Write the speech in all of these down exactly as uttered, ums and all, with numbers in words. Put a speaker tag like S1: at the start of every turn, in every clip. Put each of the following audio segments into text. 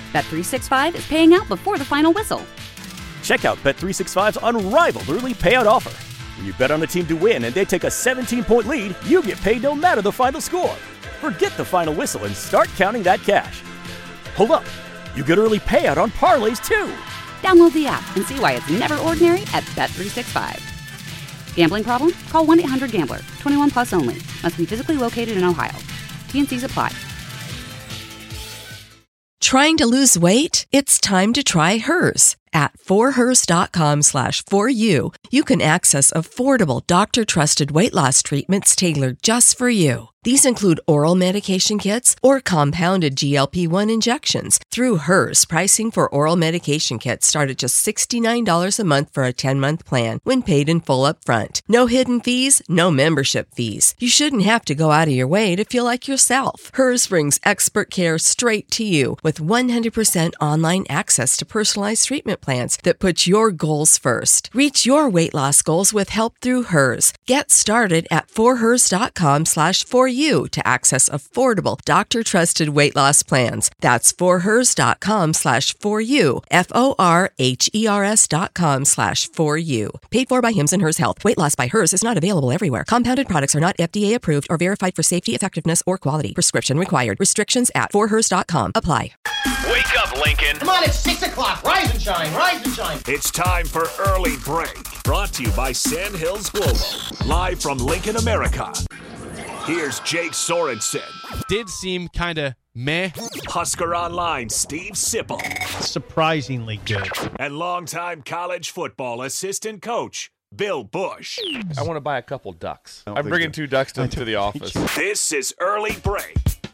S1: Bet three sixty-five is paying out before the final whistle.
S2: Check out Bet three sixty-five's unrivaled early payout offer. When you bet on a team to win and they take a seventeen-point lead, you get paid no matter the final score. Forget the final whistle and start counting that cash. Hold up. You get early payout on parlays, too.
S1: Download the app and see why it's never ordinary at Bet three sixty-five. Gambling problem? Call one eight hundred gambler. twenty-one plus only. Must be physically located in Ohio. T N Cs apply.
S3: Trying to lose weight? It's time to try Hers. At forhers.com slash for you, you can access affordable doctor-trusted weight loss treatments tailored just for you. These include oral medication kits or compounded G L P one injections. Through Hers, pricing for oral medication kits start at just sixty-nine dollars a month for a ten-month plan when paid in full upfront. No hidden fees, no membership fees. You shouldn't have to go out of your way to feel like yourself. Hers brings expert care straight to you with one hundred percent online access to personalized treatment plans that put your goals first. Reach your weight loss goals with help through Hers. Get started at forhers.com slash for you to access affordable doctor-trusted weight loss plans. That's forhers.com slash for you. F-O-R-H-E-R-S dot com slash for you. Paid for by Hims and Hers Health. Weight loss by Hers is not available everywhere. Compounded products are not F D A approved or verified for safety, effectiveness, or quality. Prescription required. Restrictions at for hers dot com apply.
S4: Wake up, Lincoln.
S5: Come on, it's six o'clock. Rise and shine. Rise and shine.
S4: It's time for Early Break. Brought to you by Sandhills Global. Live from Lincoln, America. Here's Jake Sorensen.
S6: Did seem kind of meh.
S4: Husker Online, Steve Sipple.
S7: Surprisingly good.
S4: And longtime college football assistant coach, Bill Bush.
S8: I want to buy a couple ducks. I'm bringing two ducks to, to the office.
S4: This is Early Break.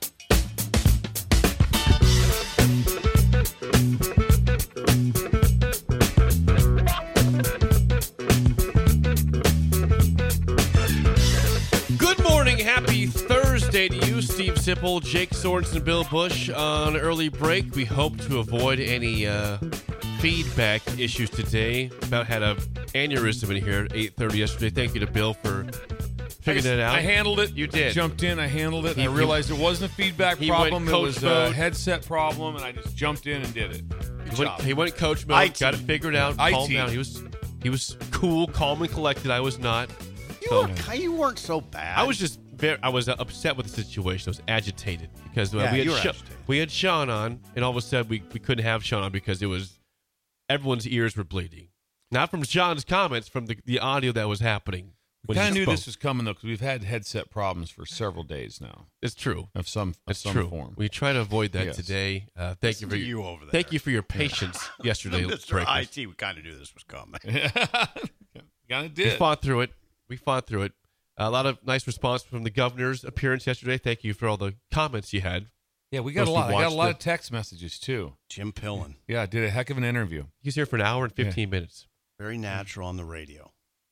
S6: Happy Thursday to you, Steve Sipple, Jake Sorensen, Bill Bush on Early Break. We hope to avoid any uh, feedback issues today. About had a aneurysm in here at eight thirty yesterday. Thank you to Bill for figuring
S9: just,
S6: it out.
S9: I handled it.
S6: You did.
S9: Jumped in. I handled it.
S6: He,
S9: I realized it wasn't a feedback problem. It was
S6: mode.
S9: a headset problem, and I just jumped in and did it. Good
S6: he,
S9: job.
S6: went, he went coach mode.
S9: I T.
S6: Got it figured out.
S9: I T.
S6: Calmed down. He was he was cool, calm, and collected. I was not.
S10: You,
S6: so,
S10: weren't, you weren't so bad.
S6: I was just very, I was upset with the situation. I was agitated because uh,
S10: yeah,
S6: we had
S10: you were
S6: Sha-
S10: agitated.
S6: we had Sean on, and all of a sudden we, we couldn't have Sean on because it was everyone's ears were bleeding. Not from Sean's comments, from the, the audio that was happening.
S9: We kind of knew spoke. This was coming though, because we've had headset problems for several days now.
S6: It's true.
S9: Of some, of
S6: it's
S9: some
S6: true.
S9: form.
S6: We try to avoid that
S9: yes.
S6: today. Uh, thank
S10: Listen
S6: you for
S10: you over there.
S6: Thank you for your patience yesterday,
S10: Mister I T. We kind of knew this was coming.
S9: Kind of did.
S6: We fought through it. We fought through it. A lot of nice response from the governor's appearance yesterday. Thank you for all the comments you had.
S9: Yeah, we got
S6: Most
S9: a lot. I got a lot
S6: it.
S9: of text messages too.
S10: Jim Pillen.
S9: Yeah, did a heck of an interview.
S6: He was here for an hour and fifteen
S9: yeah.
S6: minutes.
S10: Very natural on the radio.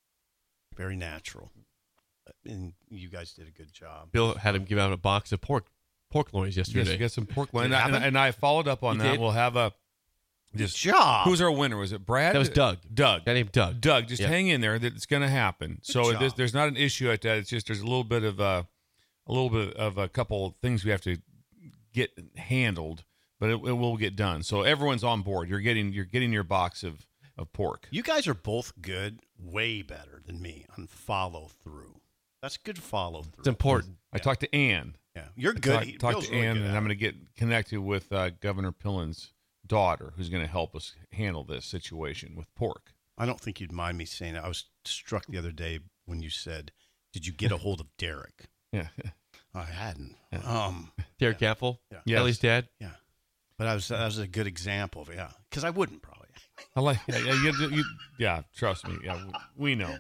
S10: Very natural. And you guys did a good job.
S6: Bill had him give out a box of pork pork loins yesterday.
S9: Yes, we got some pork loins, and, and, and I followed up on
S6: you
S9: that.
S6: Did?
S9: We'll have a
S10: just job.
S9: Who's our winner? Was it Brad?
S6: That was Doug.
S9: Doug.
S6: That named Doug.
S9: Doug. Just
S6: yeah.
S9: hang in there. That it's going to happen.
S10: Good
S9: so
S10: job.
S9: there's, there's not an issue at that. It's just there's a little bit of a, a little bit of a couple of things we have to get handled, but it, it will get done. So everyone's on board. You're getting you're getting your box of, of pork.
S10: You guys are both good, way better than me on follow through. That's good follow through.
S6: It's important.
S9: I talked to Ann.
S10: Yeah, you're good.
S9: I talk, talked to
S10: really
S9: Ann,
S10: good
S9: and I'm going to get connected with uh, Governor Pillen's daughter, who's going to help us handle this situation with pork.
S10: I don't think you'd mind me saying it. I was struck the other day when you said, "Did you get a hold of Derek?"
S9: Yeah,
S10: I hadn't. Yeah. Um,
S6: Derek
S10: yeah.
S6: Gaffel,
S10: yeah.
S6: yes. Ellie's dad.
S10: Yeah, but I was that was a good example of it. Yeah, because I wouldn't probably.
S9: I like. Yeah, yeah, you, you, yeah, trust me. Yeah, we know.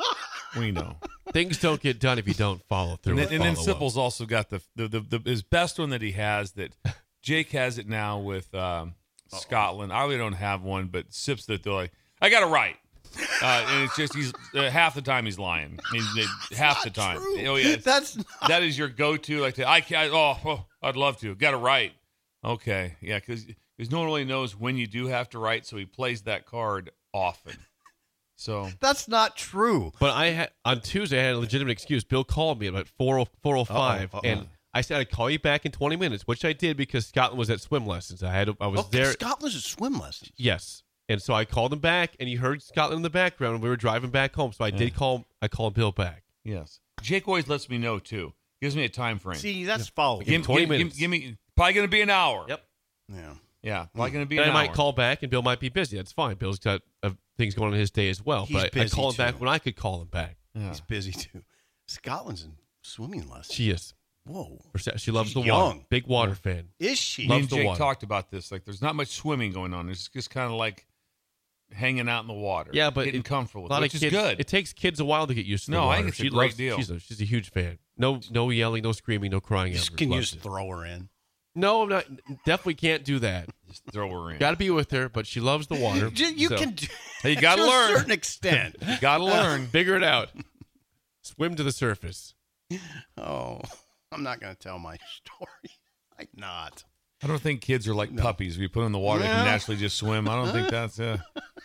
S9: We know.
S6: Things don't get done if you don't follow through.
S9: And then, and then
S6: follow
S9: Sipple's
S6: up.
S9: also got the, the, the, the his best one that he has that Jake has it now with um, Scotland. I really don't have one, but Sips that they're like, I got it right. Uh, and it's just he's uh, half the time he's lying. I mean, they, half the time.
S10: True.
S9: Oh yeah,
S10: that's not...
S9: that is your go-to. Like the, I can't. Oh, oh, I'd love to. Got it right. Okay, yeah, because because no one really knows when you do have to write, so he plays that card often. So
S10: that's not true.
S6: But I had on Tuesday I had a legitimate excuse. Bill called me at about four oh five,
S10: Uh-oh, uh-oh.
S6: and I said I'd call you back in twenty minutes, which I did because Scotland was at swim lessons. I had I was
S10: oh,
S6: there.
S10: Scotland's at swim lessons.
S6: Yes, and so I called him back, and you heard Scotland in the background. And we were driving back home, so I yeah. did call. I called Bill back.
S9: Yes, Jake always lets me know too. Gives me a time frame.
S10: See, that's yeah. following.
S6: Give, twenty
S9: give,
S6: minutes.
S9: Give, give me probably going to be an hour.
S6: Yep.
S10: Yeah.
S9: Yeah. Probably going to be
S6: and
S9: an
S6: I
S9: hour.
S6: might call back, and Bill might be busy. That's fine. Bill's got uh, things going on in his day as well.
S10: He's
S6: but I, I call him
S10: too.
S6: back when I could call him back.
S9: Yeah.
S10: He's busy too. Scotland's in swimming lessons.
S6: She is.
S10: Whoa.
S6: She loves
S10: She's
S6: the
S10: young.
S6: water. Big water fan.
S10: Is she?
S9: Me
S6: Loves
S9: and
S6: the
S9: Jake
S6: water.
S9: talked about this. Like, there's not much swimming going on. It's just kind of like hanging out in the water.
S6: Yeah, but
S9: getting
S6: it,
S9: comfortable,
S6: a lot
S9: which
S6: of
S9: is
S6: kids,
S9: good.
S6: It takes kids a while to get used to the
S9: No,
S6: water.
S9: I think it's a
S6: she
S9: great
S6: loves,
S9: deal.
S6: She's a, she's a huge fan. No, no yelling, no screaming, no crying.
S10: You just,
S6: ever.
S10: can you
S6: Loves
S10: just
S6: it.
S10: throw her in?
S6: No, I'm not. Definitely can't do that.
S9: Just throw her in.
S6: Got to be with her, but she loves the water.
S10: You
S6: so.
S10: can. Do,
S9: Hey, you got to learn
S10: to a certain extent.
S9: You got to learn.
S6: Figure it out. Swim to the surface.
S10: Oh, I'm not going to tell my story. I'm not.
S9: I don't think kids are like
S10: No.
S9: puppies. If you put them in the water, they
S10: Yeah.
S9: can naturally just swim. I don't think that's. Uh,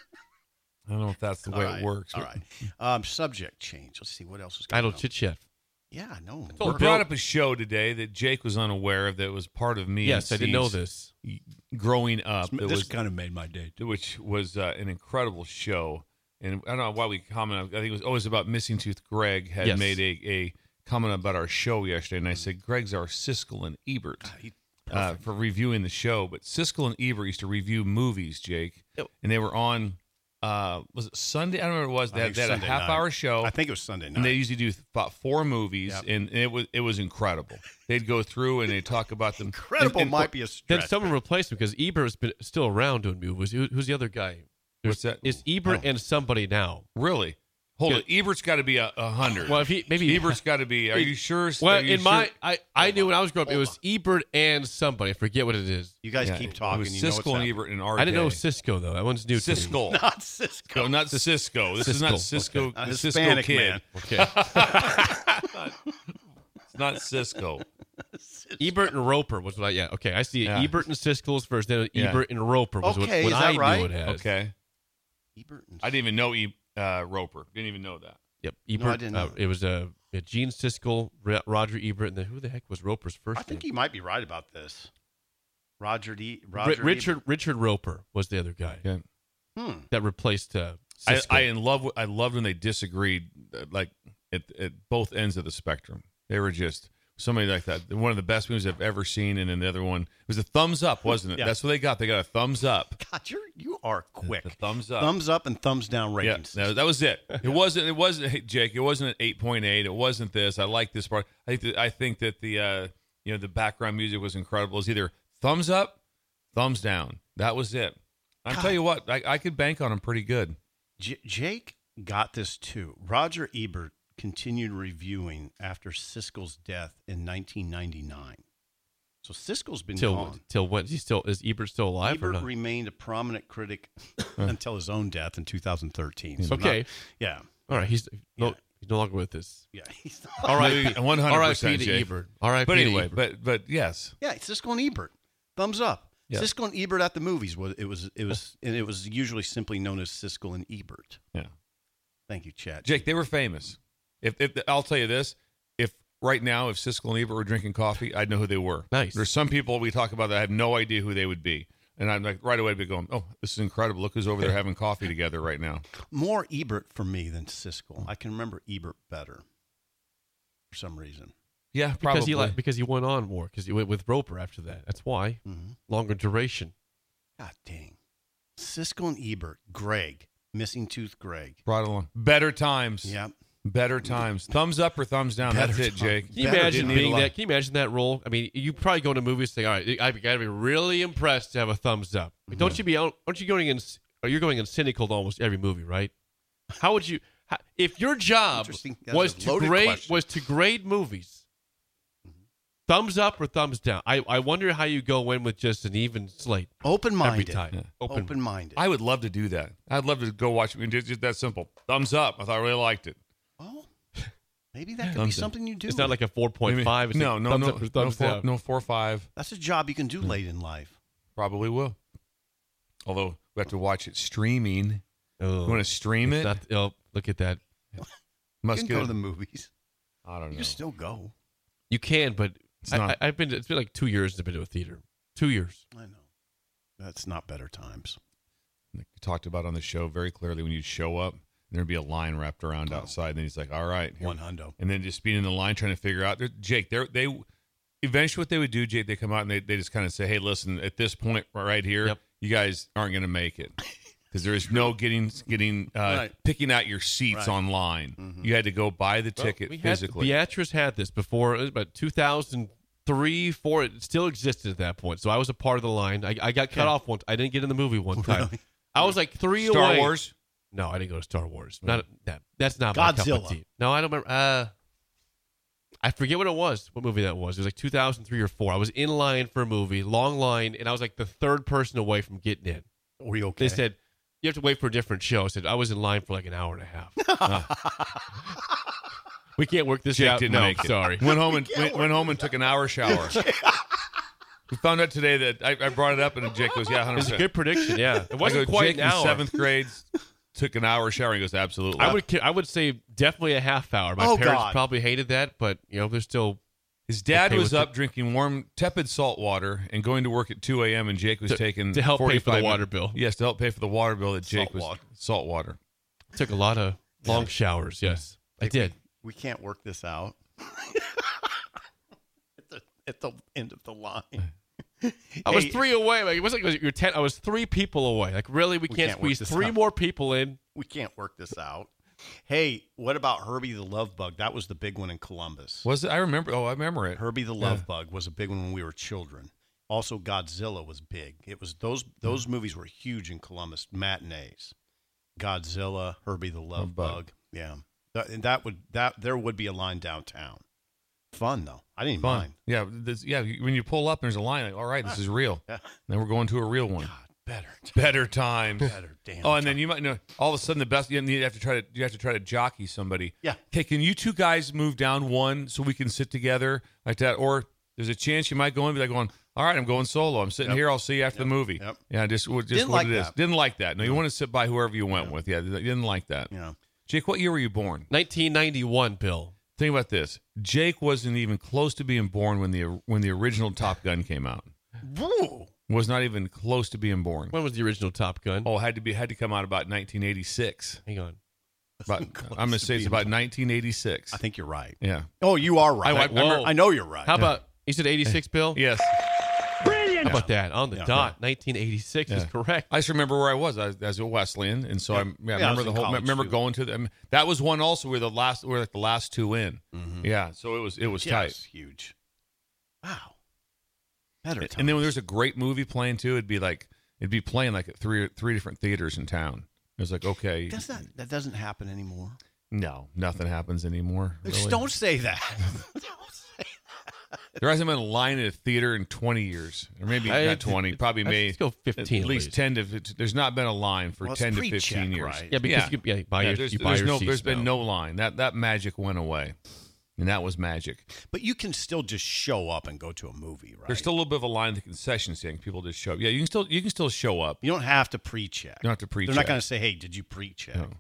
S9: I don't know if that's the way
S10: All right.
S9: it works.
S10: All right. Um, subject change. Let's see what else is going
S6: Idle
S10: on.
S6: chit chat.
S10: Yeah, I know.
S9: We brought up a show today that Jake was unaware of that was part of me.
S6: Yes,
S9: and
S6: I didn't know
S9: Steve's
S6: this.
S9: Growing up,
S10: This,
S9: it
S10: this
S9: was
S10: kind of made my day.
S9: which was uh, an incredible show. And I don't know why we commented. I think it was always about Missing Tooth. Greg had
S6: Yes.
S9: made a, a comment about our show yesterday, and I said, Greg's our Siskel and Ebert uh, for reviewing the show. But Siskel and Ebert used to review movies, Jake,
S6: Yep.
S9: and they were on, uh, was it Sunday? I don't remember what it was. They
S10: I
S9: had,
S10: think
S9: they had a
S10: Sunday
S9: half-hour
S10: night.
S9: show.
S10: I think it was Sunday night.
S9: And they usually do about four movies,
S10: Yep.
S9: and, and it was it was incredible. They'd go through and they talk about them.
S10: Incredible
S9: and- and-
S10: might be a stretch.
S6: Then someone replaced him because Ebert's been still around doing movies. Who, who's the other guy?
S9: What's that?
S6: It's Ebert
S10: Oh.
S6: and somebody now.
S9: Really? Hold
S6: Yeah.
S9: it. Ebert's got to be a, a hundred.
S6: Well, if he maybe
S9: Ebert's got to be. Are you sure?
S6: Well,
S9: Are you
S6: in my,
S9: sure?
S6: I, I knew when I was growing up, it was Ebert and somebody. I forget what it is.
S10: You guys
S9: Yeah,
S10: keep
S9: It
S10: talking.
S9: was
S10: you know what's
S9: Siskel and
S10: happening.
S9: Ebert in our
S6: I didn't know
S9: day.
S6: Cisco though. That one's new to me.
S9: Siskel.
S10: Not Cisco.
S9: No, not Cisco. This is not
S6: Siskel.
S9: Cisco.
S6: Okay.
S10: A
S9: The Cisco
S10: Hispanic
S9: kid.
S10: man.
S6: Okay.
S9: It's not Cisco.
S6: Ebert and Roper was what I, yeah. Okay, I see
S9: Yeah.
S6: Ebert and Siskel's first, then
S9: Yeah.
S6: Ebert and Roper was
S10: Okay,
S6: what, what
S10: is that
S6: I
S10: right?
S6: knew it as.
S9: Okay.
S10: Ebert and
S9: I didn't even know e, uh, Roper. Didn't even know that.
S6: Yep.
S10: No, I
S6: Ebert.
S10: didn't
S6: uh,
S10: know.
S6: it was uh, Gene Siskel, Ro- Roger Ebert, and then who the heck was Roper's first
S10: I think
S6: name?
S10: he might be right about this. Roger D.
S6: Ri-
S10: Roger
S6: Richard
S10: Ebert.
S6: Richard Roper was the other guy
S9: Yeah.
S10: Hmm.
S6: that replaced uh,
S9: I,
S6: Siskel.
S9: I in love. with- I loved when they disagreed, uh, like at, at both ends of the spectrum. They were just somebody like that. One of the best movies I've ever seen, and then the other one was a thumbs up, wasn't it?
S10: Yeah.
S9: That's what they got. They got a thumbs up.
S10: God, you're you are quick.
S9: The thumbs up.
S10: Thumbs up and thumbs down
S9: Yeah,
S10: ratings.
S9: no, that was it. It wasn't. It wasn't hey, Jake. It wasn't an eight point eight. It wasn't this. I like this part. I think. That, I think that the uh, you know the background music was incredible. It was either thumbs up, thumbs down. That was it. I tell you what, I, I could bank on him pretty good.
S10: J- Jake got this too. Roger Ebert continued reviewing after Siskel's death in nineteen ninety-nine. So Siskel's been
S6: till
S10: gone.
S6: till when? Is he still is Ebert still alive or
S10: Ebert
S6: not?
S10: remained a prominent critic until his own death in two thousand thirteen. So
S6: Okay.
S10: not- yeah.
S6: All right, he's no,
S10: Yeah.
S6: he's no longer with us.
S10: Yeah. He's
S6: All right,
S9: one hundred
S6: All right,
S9: percent.
S6: Peter
S9: Jake.
S6: Ebert. All right,
S9: But
S6: Peter
S9: anyway,
S6: Ebert.
S9: but but yes,
S10: Yeah, Siskel and Ebert. Thumbs up.
S9: Yeah.
S10: Siskel and Ebert at the movies was it was it was and it was usually simply known as Siskel and Ebert.
S9: yeah.
S10: Thank you, Chad.
S9: Jake, they were famous. If, if I'll tell you this, if right now if Siskel and Ebert were drinking coffee, I'd know who they were.
S6: Nice.
S9: There's some people we talk about that I have no idea who they would be, and I'm like right away I'd be going, oh, this is incredible. Look who's over there having coffee together right now.
S10: More Ebert for me than Siskel. I can remember Ebert better for some reason.
S9: Yeah, probably.
S6: because he like because he went on more because he went with Roper after that. That's why
S10: Mm-hmm.
S6: longer duration.
S10: God dang. Siskel and Ebert. Greg. Missing Tooth Greg.
S9: Brought along better times.
S10: Yep.
S9: Better times. Thumbs up or thumbs down.
S10: Better
S9: That's it,
S10: times.
S9: Jake.
S6: Can you
S10: Better
S6: imagine
S10: didn't need
S6: being
S10: a lot.
S6: that? Can you imagine that role? I mean, you probably go to movies and say, "All right, I've got to be really impressed to have a thumbs up." I mean, don't you be out? Aren't you going in? Or you're going in cynical to almost every movie, right? How would you? How, if your job
S10: Interesting. That's
S6: was
S10: a
S6: to
S10: loaded
S6: grade
S10: question.
S6: was to grade movies, thumbs up or thumbs down? I, I wonder how you go in with just an even slate
S10: Open minded.
S6: every time. Open.
S10: Open minded.
S9: I would love to do that. I'd love to go watch it. I mean, it's just that simple. Thumbs up. I thought I really liked it.
S10: Oh, maybe that could be
S9: Thumbs up.
S10: something you do.
S6: It's not like a four point five. It's
S9: No,
S6: like
S9: no,
S6: thumbs
S9: no,
S6: up or
S9: no,
S6: thumbs
S9: four,
S6: down.
S9: no four five.
S10: That's a job you can
S6: Hmm.
S10: do late in life.
S9: Probably will. Although we have to watch it streaming.
S6: Oh,
S9: You want to stream
S6: it's
S9: it?
S6: not- oh, look at that.
S10: You
S9: Must
S10: can
S9: get
S10: go
S9: it.
S10: to the movies.
S9: I don't
S10: You
S9: know.
S10: can still go.
S6: You can, but I, I, I've been. To, it's been like two years. I've been to a theater. Two years.
S10: I know. That's not better times.
S9: Like you talked about on the show very clearly, when you'd show up, there'd be a line wrapped around oh. outside. And then he's like, all right. Here.
S10: One hundo.
S9: And then just being in the line trying to figure out. Jake, they're, they eventually what they would do, Jake, they come out and they, they just kind of say, hey, listen, at this point right here, yep. you guys aren't going to make it. Because there is no getting getting uh, right. picking out your seats right. online. Mm-hmm. You had to go buy the well, ticket physically.
S6: Had, Beatrice had this before. It was about two thousand three, four. It still existed at that point. So I was a part of the line. I, I got cut yeah. off once. I didn't get in the movie one time. Really? I was like three
S9: Star
S6: away.
S9: Wars?
S6: No, I didn't go to Star Wars. Not a, that. That's not
S10: Godzilla.
S6: my cup of tea. No, I don't remember. Uh, I forget what it was. What movie that was? It was like two thousand three or four. I was in line for a movie, long line, and I was like the third person away from getting in.
S10: Were you okay?
S6: They said, you have to wait for a different show. I said, I was in line for like an hour and a half. uh, we can't work this
S9: Jake
S6: out.
S9: Didn't
S6: no,
S9: make it.
S6: Sorry.
S9: Went home and went, went home and took an hour shower. We found out today that I, I brought it up, and Jake goes, "Yeah, one hundred percent."
S6: It was a good prediction. Yeah, it wasn't
S9: I go,
S6: quite
S9: Jake
S6: an hour.
S9: in seventh grade took an hour shower. He goes, "Absolutely."
S6: I would I would say definitely a half hour. My
S10: oh,
S6: parents
S10: God.
S6: probably hated that, but you know, they're still.
S9: His dad
S6: okay
S9: was up
S6: it.
S9: drinking warm, tepid salt water and going to work at two a.m. and Jake was
S6: to,
S9: taking
S6: to help pay for the water
S9: minutes.
S6: bill.
S9: Yes, to help pay for the water bill that Jake
S10: salt
S9: was
S10: water.
S9: salt water.
S6: Took a lot of long showers. Yes, I did.
S10: We, we can't work this out. at, the, at the end of the line.
S6: I hey, was three away. Like, it wasn't like you're ten. I was three people away. Like, really, we, we can't, can't squeeze three out. more people in.
S10: We can't work this out. Hey, what about Herbie the Love Bug? That was the big one in Columbus.
S9: Was it? I remember. Oh, I remember it.
S10: Herbie the Love yeah. Bug was a big one when we were children. Also, Godzilla was big. It was those those mm. movies were huge in Columbus matinees. Godzilla, Herbie the Love, Love Bug. Bug. Yeah, that, and that would that there would be a line downtown. Fun though. I didn't
S9: Fun.
S10: mind.
S9: Yeah, this, yeah. When you pull up, there's a line. Like, all right, this is real. Yeah. Then we're going to a real one.
S10: God, better,
S9: better times.
S10: Better damn.
S9: Oh, and
S10: time.
S9: then you might know. All of a sudden, the best. You have to try to. You have to try to jockey somebody.
S10: Yeah.
S9: Okay, can you two guys move down one so we can sit together like that? Or there's a chance you might go in and be like going, all right, I'm going solo. I'm sitting yep. here. I'll see you after
S10: yep.
S9: the movie.
S10: Yep.
S9: Yeah, just just
S10: Didn't
S9: what
S10: like
S9: it is.
S10: that.
S9: Didn't like that. No, you
S10: no.
S9: want to sit by whoever you went
S10: yeah.
S9: with. Yeah, you didn't like that.
S10: Yeah.
S9: Jake, what year were you born?
S6: nineteen ninety-one, Bill.
S9: Think about this. Jake wasn't even close to being born when the when the original Top Gun came out.
S10: Whoa.
S9: Was not even close to being born.
S6: When was the original Top Gun?
S9: Oh, had to be had to come out about nineteen eighty-six.
S6: Hang on.
S9: About, I'm going to say it's about nineteen eighty-six.
S10: I think you're right.
S9: Yeah.
S10: Oh, you are right.
S6: I,
S10: I, I, I know you're right.
S6: How about, you said eighty-six, Bill?
S9: Yes.
S6: Brilliant. How about that? On the
S9: yeah.
S6: dot, nineteen eighty-six
S9: yeah.
S6: is correct.
S9: I just remember where I was. I was, I was at Wesleyan, and so yeah. I, yeah,
S10: yeah,
S9: remember
S10: I
S9: the whole. Remember too. going to them. That was one also where the last, where like the last two in. Mm-hmm. Yeah, so it was it was
S10: yeah,
S9: tight.
S10: It was huge. Wow. Better times.
S9: And then when there's a great movie playing too, it'd be like it'd be playing like at three three different theaters in town. It was like okay,
S10: Does that that doesn't happen anymore?
S9: No, nothing happens anymore.
S10: Just
S9: really.
S10: don't say that. Don't say that.
S9: There hasn't been a line at a theater in twenty years, or maybe
S6: I,
S9: not twenty, probably maybe
S6: let's go fifteen.
S9: At least
S6: at
S9: ten to. There's not been a line for
S10: well,
S9: ten to fifteen years.
S10: Right?
S6: Yeah, because yeah. you, yeah, buy
S9: yeah,
S6: your,
S9: there's,
S6: you buy
S9: there's
S6: your
S9: no,
S6: seats
S9: there's been
S6: now.
S9: no line. That that magic went away, and that was magic.
S10: But you can still just show up and go to a movie, right?
S9: There's still a little bit of a line at the concession stand. People just show up. Yeah, you can still you can still show up.
S10: You don't have to pre-check.
S9: You don't have to pre-check.
S10: They're not going to say, "Hey, did you pre-check?"
S9: No.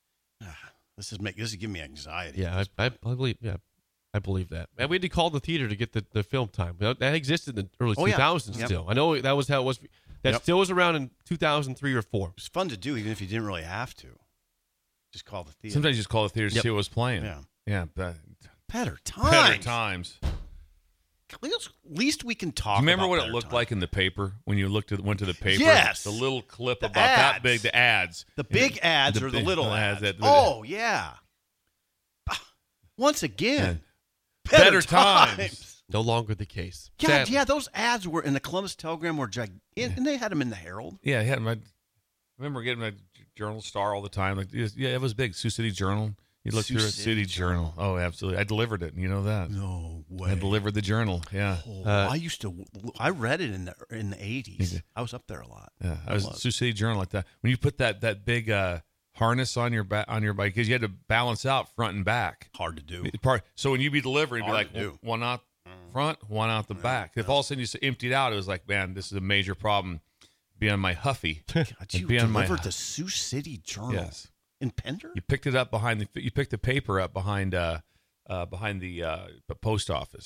S10: This is make this is giving me anxiety.
S6: Yeah, I, I believe. Yeah, I believe that. And we had to call the theater to get the, the film time. That existed in the early
S10: oh,
S6: two thousands
S10: yeah. yep.
S6: still. I know that was how it was. That
S10: yep.
S6: still was around in two thousand three or four.
S10: It was fun to do, even if you didn't really have to. Just call the theater.
S9: Sometimes you just call the theater to
S6: yep.
S9: see what was playing.
S10: Yeah,
S9: yeah. But
S10: better times.
S9: Better times.
S10: At least we can talk.
S9: Do you remember
S10: about
S9: what it looked
S10: times.
S9: like in the paper when you looked at went to the paper?
S10: Yes,
S9: the little clip
S10: the
S9: about
S10: ads.
S9: that big. The ads.
S10: The big
S9: yeah.
S10: ads
S9: the
S10: or
S9: big,
S10: the little
S9: the
S10: ads.
S9: ads that,
S10: oh yeah. Once again,
S9: yeah.
S10: better,
S9: better
S10: times.
S9: times.
S6: No longer the case.
S10: Yeah,
S6: Sadly.
S10: yeah. Those ads were in the Columbus Telegram were gigantic, yeah. and they had them in the Herald.
S9: Yeah, I had my. I remember getting my Journal Star all the time. Like, yeah, it was big. Sioux City Journal. You look
S10: Sioux
S9: through a
S10: City
S9: City Journal. Journal. Oh, absolutely. I delivered it. You know that.
S10: No way.
S9: I delivered the journal. Yeah.
S10: Oh,
S6: uh,
S10: I used to. I read it in the in the eighties. I was up there a lot.
S9: Yeah, I was, was. Sioux City Journal like that. When you put that that big uh, harness on your back on your bike, because you had to balance out front and back.
S10: Hard to do.
S9: Part. So when you be delivering, it'd be
S10: Hard
S9: like
S10: to do.
S9: one out front, one out the
S10: yeah,
S9: back. If all of a sudden you emptied out, it was like, man, this is a major problem. Be on my Huffy.
S10: God, you
S9: be on
S10: delivered
S9: my,
S10: the Sioux City Journal.
S9: Yes.
S10: In Pender?
S9: You picked it up behind the. You picked the paper up behind, uh, uh, behind the uh, post office,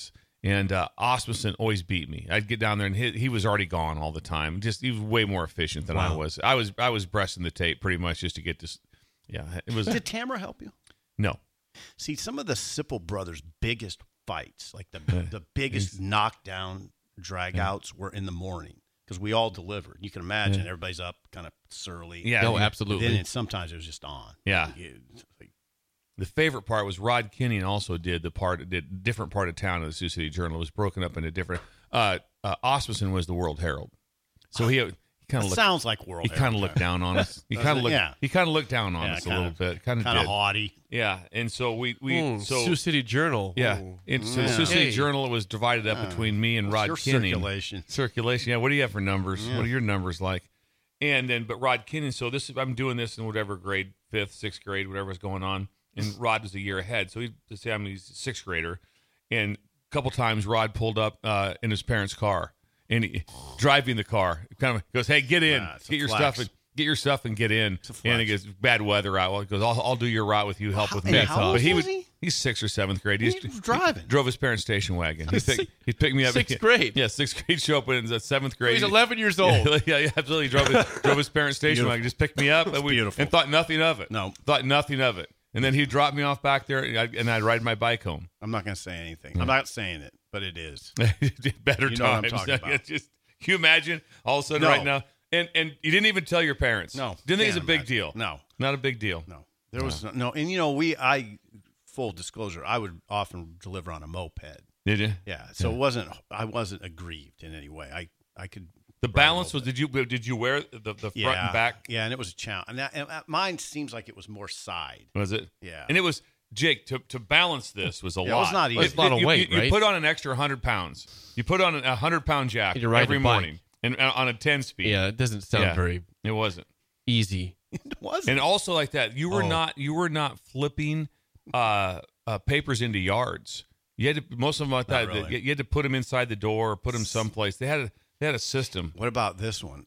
S9: And uh, Osmondson always beat me. I'd get down there, and he, he was already gone all the time. Just he was way more efficient than
S10: Wow.
S9: I was. I was I was breasting the tape pretty much just to get this. Yeah, it was.
S10: Did Tamara help you?
S9: No.
S10: See, some of the Sipple brothers' biggest fights, like the the biggest knockdown drag-outs, were in the morning because we all delivered. You can imagine
S9: Yeah.
S10: everybody's up, kind of surly.
S9: Yeah,
S6: No,
S9: yeah.
S6: absolutely.
S10: Then it, sometimes it was just on.
S9: Yeah.
S10: It's like,
S9: The favorite part was Rod Kenyon also did the part did different part of town of the Sioux City Journal. It was broken up into different. Uh, uh, Osmondson was the World Herald, so he, he kind
S10: that
S9: of
S10: sounds like World
S9: He kind of
S10: Herald.
S9: looked down on us. He
S10: Doesn't
S9: kind
S10: it?
S9: of looked.
S10: Yeah.
S9: He kind of looked down on
S10: Yeah,
S9: us a
S10: kinda-
S9: little bit. Kind of
S10: Kind of
S9: did.
S10: haughty.
S9: Yeah, and so we we
S6: Mm,
S9: so
S6: Sioux City Journal.
S9: yeah,
S6: Ooh.
S9: it's so
S10: Yeah.
S9: the Sioux City
S6: Hey.
S9: Journal was divided up between me and Rod
S10: your
S9: Kenyon.
S10: circulation.
S9: Circulation. Yeah. What do you have for numbers? What are your numbers like? And then, but Rod Kenyon. So this is I'm doing this in whatever grade, fifth, sixth grade, whatever was going on. And Rod was a year ahead, so he let's say I'm a sixth grader. And a couple times, Rod pulled up uh, in his parents' car, and he, driving the car, kind of goes, "Hey, get in,
S10: Nah, it's a
S9: get your
S10: flex.
S9: stuff, and get your stuff, and get in."
S10: a flex.
S9: And he goes, "Bad weather out." Well, he goes, "I'll, I'll do your route with you. Help with
S10: and
S9: me."
S10: how old
S9: But he
S10: was
S9: was
S10: he?
S9: he's sixth or seventh grade.
S10: He
S9: He's
S10: was driving.
S9: He drove his parents' station wagon. He picked, he picked me up.
S6: Sixth grade?
S9: Yeah, sixth grade. Show up in the seventh grade.
S6: He's eleven years old.
S9: Yeah, yeah, yeah, absolutely. Drove his, drove his parents' station
S10: Beautiful.
S9: wagon. Just picked me up, and we
S10: beautiful.
S9: and thought nothing of it.
S10: No.
S9: thought nothing of it. And then he'd drop me off back there, and I'd, and I'd ride my bike home.
S10: I'm not going to say anything. I'm not saying it, but it is.
S9: Better
S10: You know what I'm
S9: times.
S10: talking about.
S9: Just can you imagine all of a sudden
S10: No.
S9: right now? And and you didn't even tell your parents.
S10: No.
S9: didn't think it was a
S10: Can't
S9: big
S10: imagine.
S9: deal.
S10: No.
S9: not a big deal.
S10: No, there was no, no. And you know, we I full disclosure, I would often deliver on a moped.
S9: Did you?
S10: Yeah, so it wasn't I wasn't aggrieved in any way. I I could.
S9: The
S10: ride a
S9: balance was.
S10: moped.
S9: Did you did you wear the, the front
S10: yeah,
S9: and back?
S10: Yeah, and it was a challenge. And, that, and that- mine seems like it was more side.
S9: Was it?
S10: Yeah.
S9: And it was Jake to to balance this was a
S10: Yeah, it
S9: lot.
S10: was not easy.
S6: It's a lot of
S9: you,
S6: weight,
S9: you, you
S6: right?
S9: put on an extra hundred pounds. You put on a hundred pound jack
S6: And you're riding
S9: every
S6: a bike.
S9: morning, and uh, on a ten speed.
S6: Yeah, it doesn't sound
S9: Yeah.
S6: very
S9: It wasn't.
S6: easy.
S10: It wasn't.
S9: And also like that, you were
S10: Oh.
S9: not you were not flipping uh, uh, papers into yards. You had to most of them like
S10: Not
S9: that.
S10: really.
S9: You, you had to put them inside the door, or put them someplace. They had a they had a system.
S10: What about this one?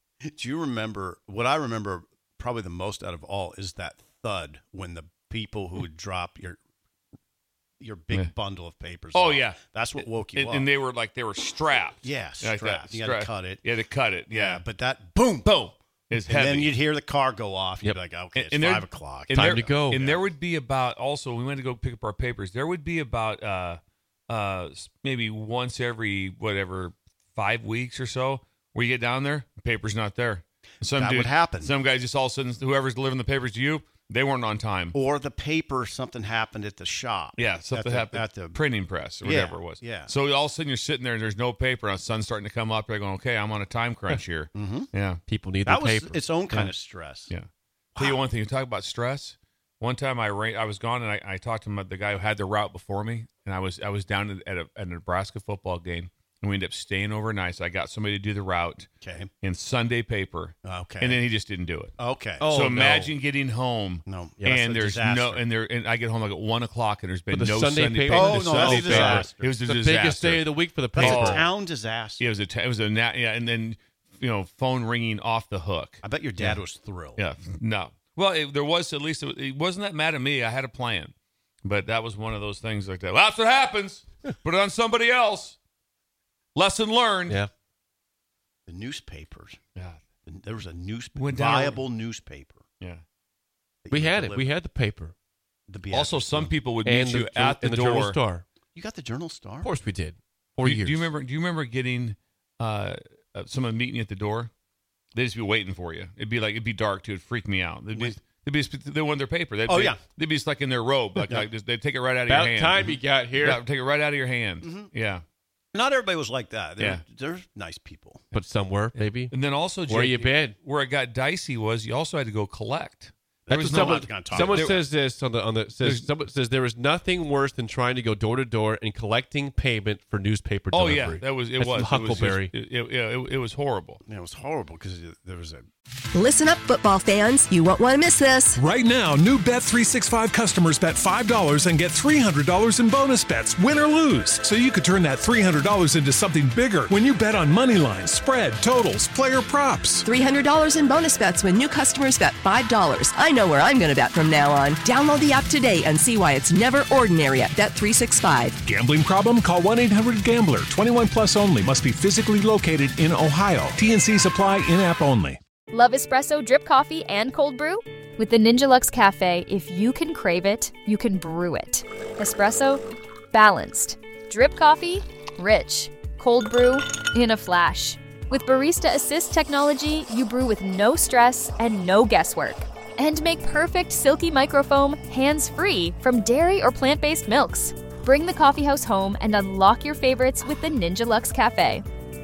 S10: Do you remember what I remember probably the most out of all is that thud when the people who would drop your your big
S9: Yeah.
S10: bundle of papers.
S9: Oh
S10: off.
S9: yeah,
S10: That's what woke you
S9: and,
S10: up.
S9: and they were like they were strapped.
S10: Yeah,
S9: Like that,
S10: strapped. You had to
S9: strapped.
S10: cut it.
S9: You had to cut it. Yeah,
S10: yeah, but that boom,
S9: boom is
S10: and
S9: heavy.
S10: then you'd hear the car go off. And
S6: Yep.
S10: You'd be like, okay, it's
S9: And there-
S10: five o'clock.
S9: and
S6: Time
S9: there-
S6: to go.
S9: And
S6: Yeah.
S9: there would be about also we went to go pick up our papers. There would be about uh uh maybe once every whatever five weeks or so where you get down there, the paper's not there. Some
S10: That
S9: dude,
S10: would happen.
S9: Some guy just all of a sudden whoever's delivering the papers to you, they weren't on time.
S10: Or the paper, something happened at the shop.
S9: Yeah, something
S10: at the,
S9: happened
S10: at the
S9: printing press or
S10: Yeah,
S9: whatever it was.
S10: yeah.
S9: So all of a sudden you're sitting there and there's no paper, and the sun's starting to come up. You're going, okay, I'm on a time crunch here.
S10: mm-hmm.
S9: Yeah,
S6: People need
S10: That
S6: the
S10: was
S6: paper.
S10: its own kind
S9: Yeah.
S10: of stress.
S9: yeah. Tell you one thing. You talk about stress. One time I ran, I was gone and I, I talked to my, the guy who had the route before me, and I was I was down at a, at a Nebraska football game, and we ended up staying overnight. So I got somebody to do the route
S10: Okay.
S9: in Sunday paper,
S10: Okay.
S9: and then he just didn't do it.
S10: Okay.
S6: Oh,
S9: so
S6: no.
S9: imagine getting home,
S10: No. Yeah, that's
S9: and
S10: a
S9: there's
S10: disaster.
S9: no, and there, and I get home like at one o'clock, and there's been
S6: For the
S9: no
S6: Sunday
S9: Sunday
S6: paper?
S9: paper.
S10: Oh,
S9: The
S10: no,
S9: Sunday
S10: that's a
S9: paper.
S10: disaster.
S9: It was a
S6: the
S9: disaster.
S6: biggest day of the week for the
S10: That's
S6: paper.
S10: a town disaster.
S9: Yeah, it was a, t- it was a, na- yeah, and then you know, phone ringing off the hook.
S10: I bet your dad was thrilled.
S9: Yeah, no. Well, it, there was at least it, it wasn't that mad at me. I had a plan, but that was one of those things like that. Well, that's what happens. Put it on somebody else. Lesson learned.
S6: Yeah.
S10: The newspapers.
S9: Yeah.
S10: There was a newspaper,
S9: Went down-
S10: viable newspaper.
S9: Yeah.
S10: that
S6: We
S10: you
S6: had it.
S10: delivered.
S6: We had the paper.
S10: The Beatrice
S9: Also, some
S10: one.
S9: people would meet
S6: And
S9: you
S6: the,
S9: at the
S6: and the
S9: door.
S6: Journal Star.
S10: You got the Journal Star?
S6: Of course we did. Four
S9: do, you-
S6: years.
S9: do you remember? Do you remember getting uh, uh, someone meeting you at the door? They'd just be waiting for you. It'd be like it'd be dark too. It'd freak me out. They'd be, they'd be they want their paper. They'd,
S10: Oh,
S9: they'd,
S10: yeah.
S9: They'd be just like in their robe, like, like just, they'd take it right out of
S6: About
S9: your hand.
S6: time you got here.
S9: Yeah, take it right out of your hand.
S10: Mm-hmm.
S9: Yeah.
S10: Not everybody was like that. They're,
S9: Yeah.
S10: they're nice people.
S6: But somewhere, maybe.
S9: And then also,
S6: Where
S9: Jake,
S6: you been?
S9: Where it got dicey was you also had to go collect. There
S6: That's
S9: was
S6: what
S9: no,
S6: someone,
S10: gonna talk
S6: someone
S9: about-
S6: says this on the on the says
S9: There's-
S6: someone says there is nothing worse than trying to go door to door and collecting payment for newspaper
S9: oh
S6: delivery.
S9: yeah, that was it.
S6: That's
S9: was
S6: from
S9: It was just-
S6: Huckleberry.
S9: It, it, it, it was horrible.
S10: Yeah, it was horrible because there was a.
S3: Listen up, football fans. You won't want to miss this.
S11: Right now, new Bet three sixty-five customers bet five dollars and get three hundred dollars in bonus bets, win or lose. So you could turn that three hundred dollars into something bigger when you bet on money lines, spread, totals, player props.
S3: three hundred dollars in bonus bets when new customers bet five dollars. I know know where I'm going to bet from now on. Download the app today and see why it's never ordinary at Bet three sixty-five.
S11: Gambling problem? Call one eight hundred gambler. twenty-one plus only. Must be physically located in Ohio. T N Cs apply. In-app only.
S12: Love espresso, drip coffee, and cold brew? With the Ninja Luxe Cafe, if you can crave it, you can brew it. Espresso, balanced. Drip coffee, rich. Cold brew, in a flash. With Barista Assist technology, you brew with no stress and no guesswork. And make perfect silky microfoam hands-free from dairy or plant-based milks. Bring the coffee house home and unlock your favorites with the Ninja Luxe Cafe.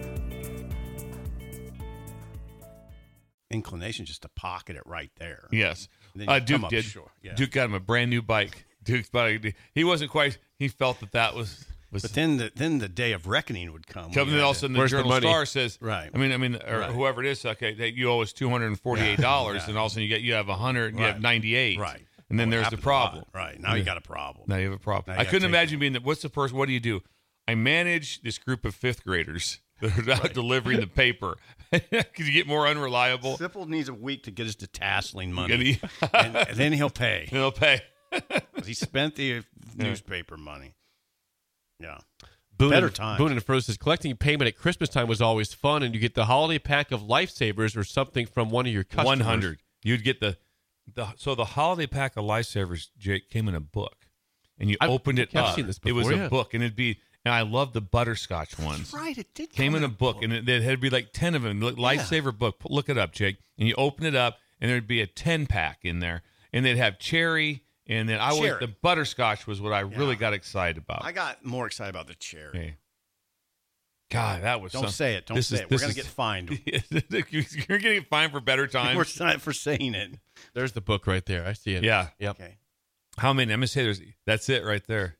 S10: Inclination just to pocket it right there.
S9: Yes.
S10: And then
S9: Uh,
S10: you
S9: Duke
S10: come up
S9: did.
S10: short. Yeah.
S9: Duke got him a brand new bike. Duke's bike. He wasn't quite. He felt that that was. was
S10: But then the then the day of reckoning would come.
S9: Come
S10: when
S9: and
S10: you
S9: all
S10: had
S9: of a sudden
S10: to-
S9: the Journal Star says,
S10: Right.
S9: I mean, I mean, or
S10: Right.
S9: whoever it is, okay, that you owe us two hundred and forty-eight dollars,
S10: Yeah.
S9: and all of a sudden you get you have a hundred, and you have
S10: Right.
S9: ninety-eight,
S10: Right.
S9: And then
S10: Oh, it
S9: there's the
S10: happens a
S9: problem,
S10: lot. Right. Now you got a problem.
S9: Now you have a problem.
S10: Now you
S9: I
S10: gotta
S9: couldn't
S10: take
S9: imagine being that. What's the person? What do you do? I manage this group of fifth graders that are out delivering the paper. Could you get more unreliable?
S10: Sipple needs a week to get his detasseling money,
S9: Gonna eat-
S10: and, and then he'll pay.
S9: He'll pay.
S10: 'Cause he spent the newspaper money. Yeah.
S13: Boone
S10: Better
S13: and,
S10: times.
S13: Boone and Fro says collecting payment at Christmas time was always fun, and you get the holiday pack of Lifesavers or something from one of your customers.
S9: One hundred. You'd get the, the so the holiday pack of Lifesavers, Jake, came in a book, and you
S13: I've-
S9: opened it
S13: I've
S9: up.
S13: seen this
S9: it was
S13: before,
S9: a
S13: yeah.
S9: book, and it'd be. And I love the butterscotch ones.
S10: Right, it did
S9: Came
S10: come
S9: in a book, and it, it had to be like ten of them. Look, Lifesaver book. Look it up, Jake. And you open it up, and there'd be a ten pack in there, and they'd have cherry, and then I was
S10: Cherry.
S9: the butterscotch was what I really got excited about.
S10: I got more excited about the cherry.
S9: Okay. God, that was.
S10: Don't
S9: some-
S10: say it. Don't
S9: this
S10: say
S9: is-
S10: it. We're
S9: this
S10: gonna
S9: is-
S10: get fined.
S9: You're going to get fined for better times.
S10: We're fined for saying it.
S13: There's the book right there. I see it.
S9: Yeah.
S13: Yep.
S10: Okay.
S9: How many? I'm gonna say there's. That's it right there.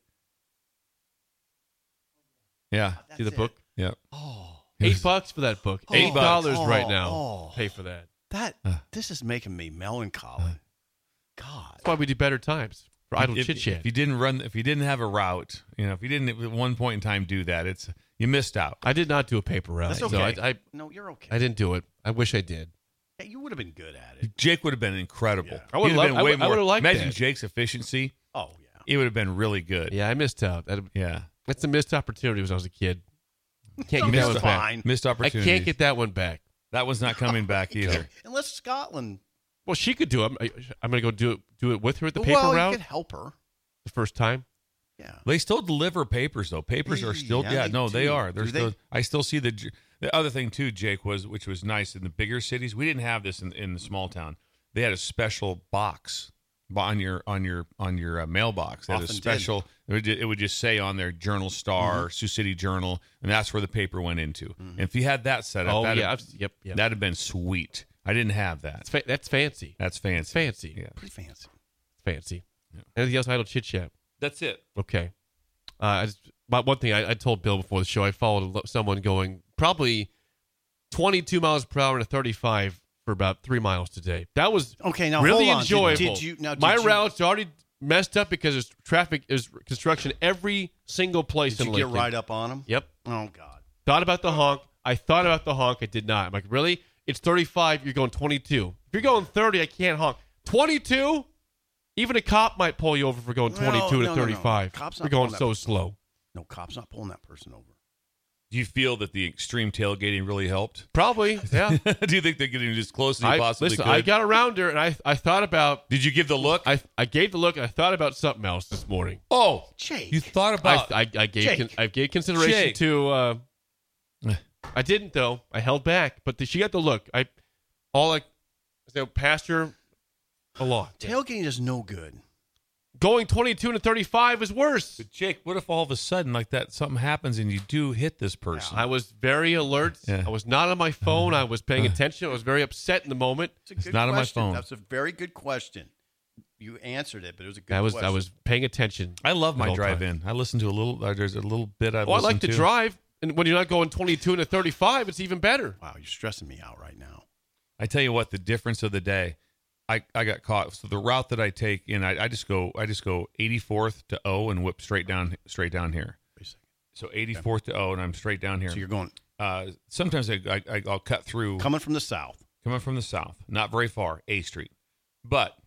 S9: Yeah.
S13: See the book?
S9: Yeah.
S10: Oh.
S13: Eight bucks for that book.
S10: Oh.
S13: Eight dollars
S10: Oh,
S13: right now.
S10: oh.
S13: Pay for that.
S10: That
S9: Uh.
S10: this is making me melancholy. God.
S13: That's why we do better times for idle
S9: If,
S13: chit chat.
S9: if you didn't run, if you didn't have a route, you know, if you didn't at one point in time do that, it's you missed out.
S13: I did not do a paper route.
S10: That's
S13: so
S10: okay.
S13: I, I,
S10: no, you're okay.
S13: I didn't do it. I wish I did.
S10: Yeah, you would have been good at it.
S9: Jake would have been incredible.
S13: I would
S9: He'd
S13: love-
S9: been
S13: I
S9: way
S13: would- I
S9: more.
S13: would have liked
S9: Imagine
S13: that.
S9: Jake's efficiency.
S10: Oh yeah.
S9: It would have been really good.
S13: Yeah, I missed out. That,
S9: Yeah.
S13: That's a missed opportunity when I was a kid. Can't get
S9: Missed
S13: that one
S10: fine.
S13: back.
S9: Missed
S13: I
S9: opportunity.
S13: can't get that one back.
S9: That one's not coming back either.
S10: Unless Scotland.
S13: Well, she could do it. I'm, I'm going to go do it. Do it with her at the paper
S10: well,
S13: route.
S10: you could help her.
S13: The first time.
S10: Yeah.
S9: They still deliver papers though. Papers are still.
S10: Yeah,
S9: Yeah,
S10: they
S9: no, they
S10: do.
S9: are. They're
S10: Do they?
S9: still. I still see the. The other thing too, Jake, was which was nice in the bigger cities. We didn't have this in, in the small town. They had a special box on your on your on your uh, mailbox. They had a
S10: Often
S9: special. It would, ju- it would just say on there Journal Star, Sioux City Journal, and that's where the paper went into. And if you had that set up,
S13: Oh,
S9: that'd,
S13: yeah, I've- yep, yep.
S9: that'd have been sweet. I didn't have that.
S13: That's, fa- that's fancy.
S9: That's fancy.
S13: It's fancy.
S9: Yeah,
S10: Pretty fancy.
S13: Fancy. Anything else? Idle chit chat.
S9: that's it.
S13: Okay. Uh, I just, but one thing I, I told Bill before the show, I followed a lo- someone going probably twenty-two miles per hour to thirty-five for about three miles today. That was
S10: Okay, now
S13: really
S10: hold on. Did-
S13: enjoyable.
S10: did you- now, did
S13: My
S10: you-
S13: route's already messed up because there's traffic, is construction every single place
S10: Did
S13: in
S10: you get
S13: Lincoln.
S10: right up on him?
S13: Yep.
S10: Oh God.
S13: Thought about the honk. I thought about the honk. I did not. I'm like, really? It's thirty-five. You're going twenty-two. If you're going thirty, I can't honk. twenty-two? Even a cop might pull you over for going
S10: Well,
S13: twenty-two
S10: no,
S13: to
S10: no, no.
S13: thirty-five.
S10: Cop's
S13: You're
S10: not
S13: going
S10: pulling
S13: so
S10: that-
S13: slow.
S10: No, cop's not pulling that person over.
S9: Do you feel that the extreme tailgating really helped?
S13: Probably, yeah.
S9: Do you think they're getting as close as you
S13: I,
S9: possibly
S13: listen,
S9: could?
S13: I got around her, and I I thought about.
S9: Did you give the look?
S13: I I gave the look. And I thought about something else this morning.
S9: Oh,
S10: Jake.
S9: you thought about?
S13: I I, I gave
S10: Jake.
S13: con, I gave consideration
S9: Jake.
S13: to. Uh, I didn't though. I held back, but the, she got the look. I all like, you know, passed her a lot.
S10: Tailgating is no good.
S13: Going twenty-two to thirty-five is worse.
S9: But Jake, what if all of a sudden, like that, something happens and you do hit this person?
S13: I was very alert.
S9: Yeah.
S13: I was not on my phone. I was paying attention. I was very upset in the moment.
S10: It's a good
S9: not on my
S10: question.
S9: phone.
S10: That's a very good question. You answered it, but it was a good
S13: I was
S10: question.
S13: I was paying attention.
S9: I love
S13: the
S9: my
S13: whole
S9: drive
S13: time.
S9: in. I listen to a little. Uh, there's a little bit I
S13: Oh, I
S9: listen
S13: like to
S9: to
S13: drive, and when you're not going twenty-two to thirty-five, it's even better.
S10: Wow, you're stressing me out right now.
S9: I tell you what, the difference of the day. I, I got caught. So the route that I take in, I, I just go I just go eighty-fourth to O and whip straight down straight down here.
S10: Wait a second.
S9: So eighty-fourth to O and I'm straight down here.
S10: So you're going
S9: Uh, sometimes I, I I- I'll cut through
S10: coming from the south.
S9: coming from the south, not very far, A Street. But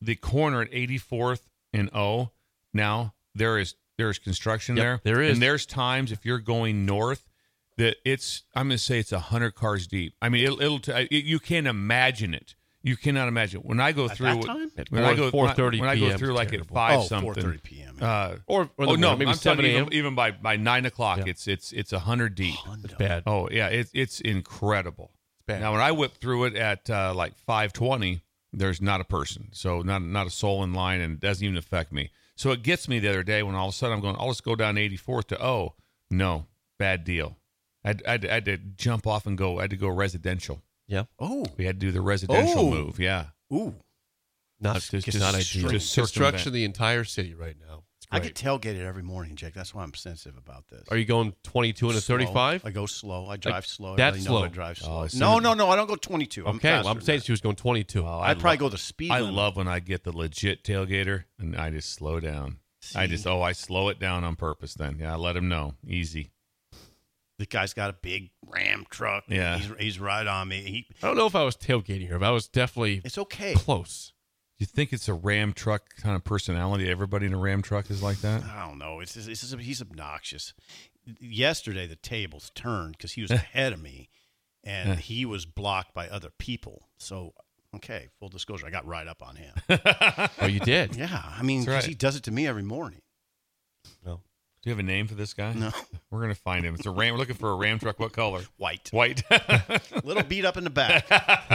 S9: the corner at eighty-fourth and O, now there is there is construction
S13: Yep,
S9: there.
S13: there is.
S9: And there's times if you're going north that it's, I'm going to say it's one hundred cars deep. I mean, it'll, it'll t- it, you can't imagine it. You cannot imagine it. When I go
S10: At
S9: through
S10: that time?
S9: it, when I go
S13: four thirty
S9: when I go
S13: p.m.
S9: through like
S13: terrible.
S9: at five
S10: Oh,
S9: something,
S10: four thirty p.m.
S9: Uh,
S13: Or, or
S9: oh
S13: the
S9: no,
S13: morning, maybe
S9: I'm telling
S13: seven
S9: you,
S13: a.m.
S9: even, even by, by nine o'clock,
S13: Yeah.
S9: it's it's it's a hundred deep.
S13: It's bad.
S9: Oh yeah, it's it's incredible.
S13: It's bad.
S9: Now when I whip through it at uh, like five twenty, there's not a person, so not not a soul in line, and it doesn't even affect me. So it gets me the other day when all of a sudden I'm going, I'll just go down eighty-fourth to O. No, bad deal. I had, I had, I had to jump off and go. I had to go residential.
S13: Yeah.
S10: Oh,
S9: We had to do the residential
S10: Oh.
S9: move. Yeah.
S10: ooh.
S13: Not
S9: Just-
S13: just,
S9: just
S13: not
S9: straight-
S13: ideal.
S9: just
S13: Construction
S9: circumvent.
S13: the entire city right now. It's
S10: I
S13: great.
S10: get tailgated every morning, Jake. That's why I'm sensitive about this.
S13: Are you going twenty-two and a
S10: Slow.
S13: thirty-five?
S10: I go slow. I drive
S13: Like,
S10: slow.
S13: that's
S10: Everybody knows
S13: slow.
S10: I drive slow.
S9: Oh, as soon
S10: no,
S9: as-
S10: no, no. I don't go twenty-two. I'm
S13: Okay, well,
S10: faster
S13: I'm
S10: than
S13: saying
S10: that.
S13: she was going twenty-two.
S9: Oh, I
S10: I'd probably
S9: love-
S10: go the speed
S9: I
S10: limit.
S9: love when I get the legit tailgater and I just slow down. I just,
S10: See?
S9: oh, I slow it down on purpose then. Yeah, I let him know. Easy.
S10: The guy's got a big Ram truck.
S9: Yeah.
S10: He's, he's right on me. He,
S13: I don't know if I was tailgating her, but I was definitely
S10: it's okay.
S13: close.
S9: You think it's a Ram truck kind of personality? Everybody in a Ram truck is like that?
S10: I don't know. It's, it's, it's he's obnoxious. Yesterday, the tables turned because he was ahead of me, and
S9: Yeah.
S10: he was blocked by other people. So, okay, full disclosure, I got right up on him.
S13: Oh, you did?
S10: Yeah, I mean,
S9: That's
S10: 'cause
S9: right.
S10: he does it to me every morning.
S13: No.
S9: Do you have a name for this guy?
S10: No.
S9: We're going to find him. It's a Ram. We're looking for a Ram truck. What color?
S10: White.
S9: White.
S10: A little beat up in the back.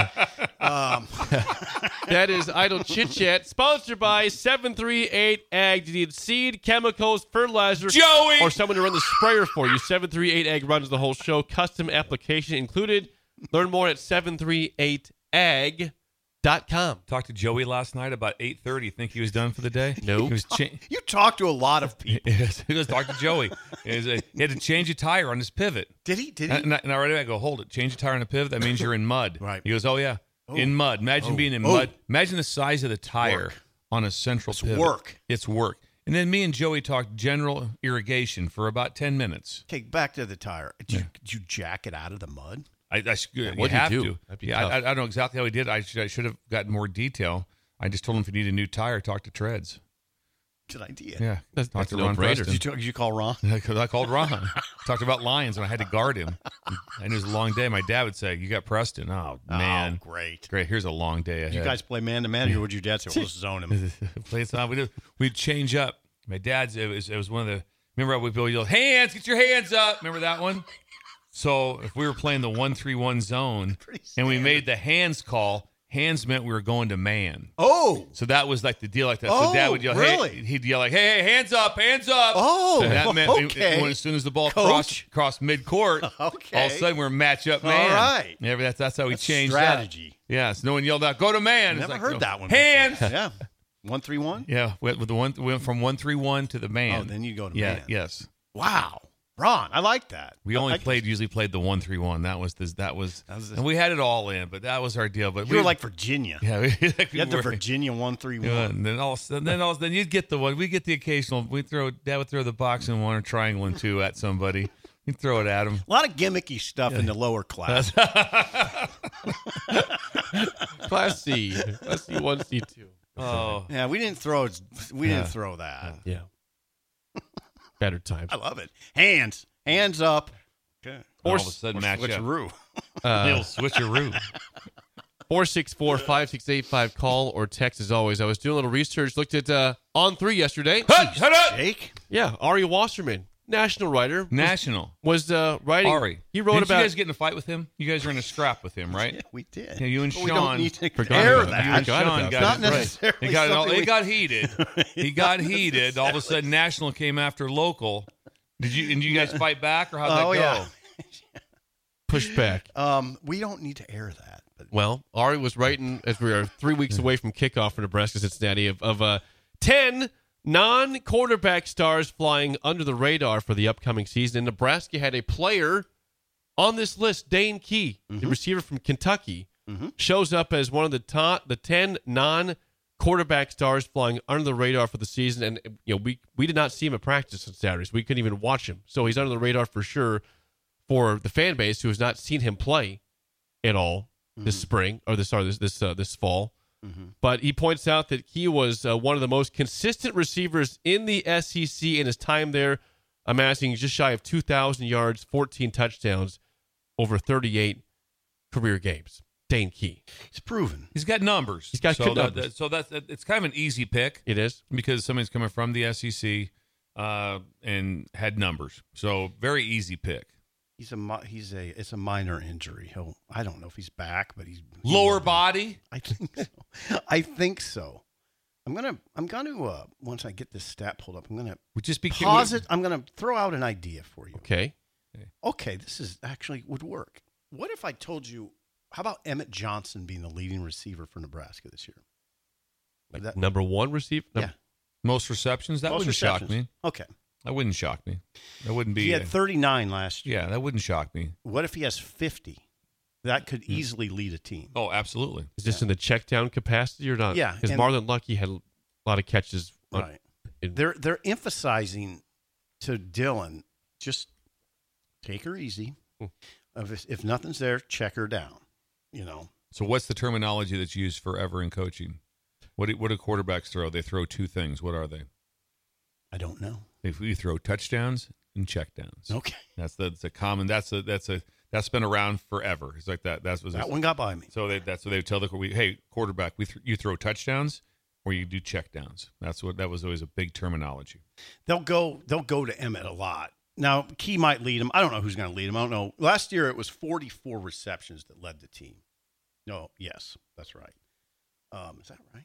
S10: um,
S13: That is Idle Chit Chat, sponsored by seven three eight Ag. Do you need seed, chemicals, fertilizer,
S9: Joey!
S13: or someone to run the sprayer for you? seven three eight Ag runs the whole show. Custom application included. Learn more at seven three eight ag dot com.
S9: Talked to Joey last night about eight thirty. Think he was done for the day?
S13: No.
S9: He was cha-
S10: you talk to a lot of people.
S9: Yes, he was talking to Joey. He, was, uh, he had to change a tire on his pivot.
S10: Did he? Did he?
S9: And I, and I right away I go, hold it. Change a tire on a pivot. That means you're in mud.
S10: Right.
S9: He goes, oh yeah,
S10: Oh.
S9: in mud. Imagine
S10: Oh.
S9: being in
S10: Oh.
S9: mud. Imagine the size of the tire
S10: Work.
S9: on a central
S10: It's
S9: pivot.
S10: work.
S9: It's work. And then me and Joey talked general irrigation for about ten minutes.
S10: Okay, back to the tire. Did, you, did you jack it out of the mud?
S9: I, I you
S13: what'd you
S9: have
S13: do?
S9: to.
S13: That'd be
S9: Yeah, I,
S13: tough.
S9: I, I don't know exactly how he did. I should, I should have gotten more detail. I just told him if you need a new tire, talk to Treads.
S10: Good idea.
S9: Yeah,
S13: That's-
S9: talk
S13: that's
S9: to
S13: a
S9: Ron
S13: no-brainer.
S10: Did
S9: Preston.
S10: you, did you call Ron?
S9: Because I called Ron. Talked about lions, and I had to guard him. And it was a long day. My dad would say, "You got Preston." Oh man,
S10: Oh, great.
S9: great. Here's a long day ahead.
S10: Did you guys play man to man, or would your dad say, "We'll just zone him"?
S9: Play it on. We did. We'd change up. My dad's. It was. It was one of the. Remember, we would yell, "Hands! Get your hands up!" Remember that one? So if we were playing the one three one zone, and we made the hands call, hands meant we were going to man.
S10: Oh,
S9: So that was like the deal, like that.
S10: Oh,
S9: so Dad would yell,
S10: really?
S9: "Hey!" He'd yell like, "Hey, hey, hands up, hands up!"
S10: Oh,
S9: and that meant
S10: okay.
S9: when, as soon as the ball
S10: Coach.
S9: crossed crossed mid court,
S10: Okay.
S9: all of a sudden we're match up
S10: All
S9: man.
S10: right.
S9: Yeah, that's that's how we
S10: That's
S9: changed
S10: strategy.
S9: That. Yeah, so no one yelled out, "Go to man." It's
S10: Never
S9: like,
S10: heard
S9: no,
S10: that one.
S9: Hands.
S10: before. Yeah, one three one.
S9: Yeah, with, with the one we went from one three one to the man.
S10: Oh, then you go to
S9: yeah,
S10: man.
S9: yes.
S10: Wow, Ron, I like that.
S9: We
S10: I
S9: only
S10: like
S9: played usually played the one three one. That was this. That was,
S10: That was the-
S9: and we had it all in, but that was our deal. But
S10: You
S9: we
S10: were like Virginia.
S9: yeah, we, like we
S10: You had the
S9: were-
S10: Virginia one three
S9: Yeah,
S10: one.
S9: and then all, and then all, then you'd get the one. We get the occasional. We throw. Dad would throw the boxing one or triangle and two at somebody. You'd throw it at him.
S10: A lot of gimmicky stuff in the lower class.
S13: Class C. Class C one, C two.
S9: Oh,
S10: Yeah, we didn't throw. We
S9: Yeah.
S10: didn't throw that.
S13: Yeah. Better times.
S10: I love it. Hands, hands up. Okay.
S9: all of a sudden match up.
S10: Switcheroo.
S13: Uh,
S9: Little switcheroo.
S13: four six four, five six eight five. Call or text as always. I was doing a little research, looked at uh, On three yesterday.
S9: Hut, hut up.
S10: Jake.
S13: Yeah, Ari Wasserman, national writer. was-
S9: National.
S13: Was uh, writing.
S9: Ari.
S13: He wrote
S9: Didn't
S13: about.
S9: you guys get in a fight with him? You guys were in a scrap with him, right?
S10: Yeah, we did.
S9: Yeah, you and
S10: But we
S9: Sean
S10: don't need to
S13: forgot
S10: air
S13: about it.
S10: that.
S9: You and
S13: Forgot
S9: Sean
S13: about
S9: got
S10: Not
S9: it.
S10: necessarily
S9: It got,
S10: something
S9: it
S10: we-
S9: got heated. He got heated. All of a sudden, National came after local. Did you and you guys fight back or how'd that
S10: Oh,
S9: go?
S10: yeah.
S13: Pushed back.
S10: Um, we don't need to air that. But
S13: Well, Ari was writing as we are three weeks away from kickoff for Nebraska Cincinnati of, of uh, ten non-quarterback stars flying under the radar for the upcoming season. And Nebraska had a player on this list, Dane Key, the receiver from Kentucky,
S10: Mhm.
S13: shows up as one of the top, the ten non-quarterback stars flying under the radar for the season. And you know, we we did not see him at practice on Saturdays. We couldn't even watch him, so he's under the radar for sure for the fan base who has not seen him play at all this spring or this sorry this this uh, this fall.
S10: Mm-hmm.
S13: But he points out that he was uh, one of the most consistent receivers in the S E C in his time there, amassing just shy of two thousand yards, fourteen touchdowns over thirty-eight career games. Dane Key.
S10: He's proven.
S9: He's got numbers.
S13: He's got
S9: so
S13: good
S9: that,
S13: numbers.
S9: that- so that's it's kind of an easy pick.
S13: It is.
S9: Because somebody's coming from the S E C uh, and had numbers. So very easy pick.
S10: He's a mi- he's a it's a minor injury. He'll I don't know if he's back, but he's he
S9: Lower
S10: will be.
S9: body?
S10: I think so. I think so. I'm gonna I'm gonna uh, once I get this stat pulled up, I'm gonna
S9: Would just be
S10: pause it. I'm gonna throw out an idea for you.
S13: Okay.
S10: Okay, this is actually would work. What if I told you? How about Emmett Johnson being the leading receiver for Nebraska this year?
S13: Like
S10: that-
S13: number one receiver?
S10: Yeah.
S9: Most receptions? That
S10: Most
S9: wouldn't shock
S10: receptions.
S9: me.
S10: Okay.
S9: That wouldn't shock me. That wouldn't be.
S10: He had
S9: a-
S10: thirty-nine last year.
S9: yeah, that wouldn't shock me.
S10: What if he has fifty? That could easily lead a team.
S9: Oh, absolutely.
S13: Is this in the check down capacity or not?
S10: Yeah,
S13: Because
S10: and-
S13: Marlon Lucky had a lot of catches. on-
S10: Right.
S13: in-
S10: They're they're emphasizing to Dylan, just take her easy. If, if nothing's there, check her down. You know.
S9: So what's the terminology that's used forever in coaching? What do, what do quarterbacks throw? They throw two things. What are they?
S10: I don't know.
S9: If we throw touchdowns and checkdowns.
S10: Okay.
S9: That's the, that's a common. That's a that's a that's been around forever. It's like that. That's what
S10: That one got by me.
S9: So they, that's what they would tell the we hey quarterback we th- you throw touchdowns or you do checkdowns. That's what that was always a big terminology.
S10: They'll go they'll go to Emmett a lot. Now, Key might lead him. I don't know who's going to lead him. I don't know. Last year, it was forty-four receptions that led the team. No, yes, that's right. Um, is that right?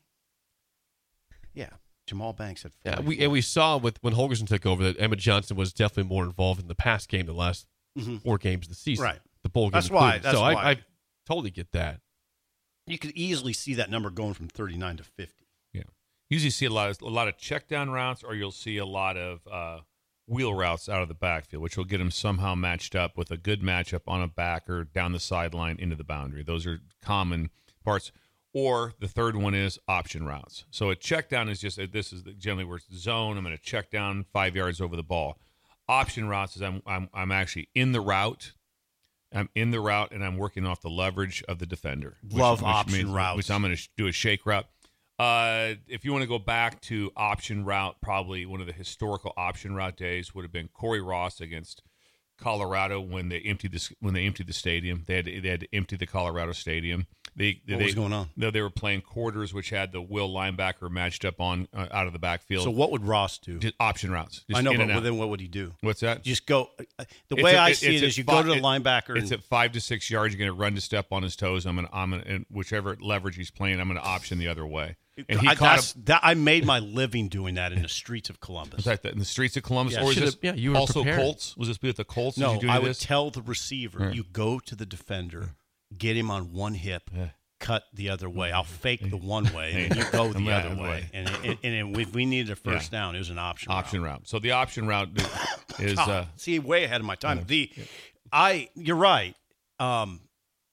S10: Yeah. Jamal Banks had
S13: Yeah,
S10: forty-four.
S13: we and we saw with when Holgerson took over that Emmett Johnson was definitely more involved in the pass game the last
S10: Mhm.
S13: four games of the season.
S10: Right.
S13: The bowl game.
S10: That's why.
S13: included.
S10: That's
S13: so
S10: why.
S13: I, I totally get that.
S10: You could easily see that number going from thirty-nine to fifty.
S9: Yeah. Usually see a lot of a lot of check down routes, or you'll see a lot of uh, wheel routes out of the backfield, which will get them somehow matched up with a good matchup on a back or down the sideline into the boundary. Those are common parts. Or the third one is option routes. So a check down is just this is generally where it's zone. I'm going to check down five yards over the ball. Option routes is I'm I'm I'm actually in the route. I'm in the route and I'm working off the leverage of the defender. which-
S10: Love
S9: which
S10: option
S9: means-
S10: routes.
S9: Which I'm going to do a shake route. Uh, if you want to go back to option route, probably one of the historical option route days would have been Corey Ross against Colorado when they emptied the when they emptied the stadium. They had to, they had to empty the Colorado stadium. They,
S10: What
S9: they,
S10: was going on?
S9: They, they were playing quarters, which had the will linebacker matched up on uh, out of the backfield.
S10: So what would Ross do?
S9: Just option routes. Just
S10: I know,
S9: in
S10: but
S9: and out.
S10: then what would he do?
S9: What's that?
S10: Just go. uh, The
S9: It's
S10: way
S9: a-
S10: I
S9: it-
S10: see
S9: it's
S10: it
S9: at
S10: is you
S9: fi-
S10: go to the
S9: it-
S10: linebacker.
S9: It's
S10: and,
S9: at five to six yards. You're going to run to step on his toes. I'm going to, I'm going to, and whichever leverage he's playing, I'm going to option the other way. And he
S10: I,
S9: caught
S10: that's,
S9: a,
S10: that, I made my living doing that in the streets of Columbus.
S9: was that the- in the streets of Columbus,
S10: Yeah,
S9: or was
S10: should've-
S9: this
S13: yeah, you were
S9: also
S13: prepared.
S9: Colts? Was this with the Colts? Did
S10: No,
S9: you do
S10: I would
S9: this?
S10: tell the receiver,
S9: Yeah.
S10: you go to the defender, get him on one hip,
S9: Yeah.
S10: cut the other way. I'll fake the one way, and then you go
S9: I'm
S10: the
S9: right,
S10: other
S9: I'm
S10: way.
S9: right.
S10: And, and, and if we needed a first
S9: Yeah.
S10: down, it was an option.
S9: option
S10: route.
S9: route. So the option route is
S10: God,
S9: uh,
S10: see, way ahead of my time. The, I, you're right. Um,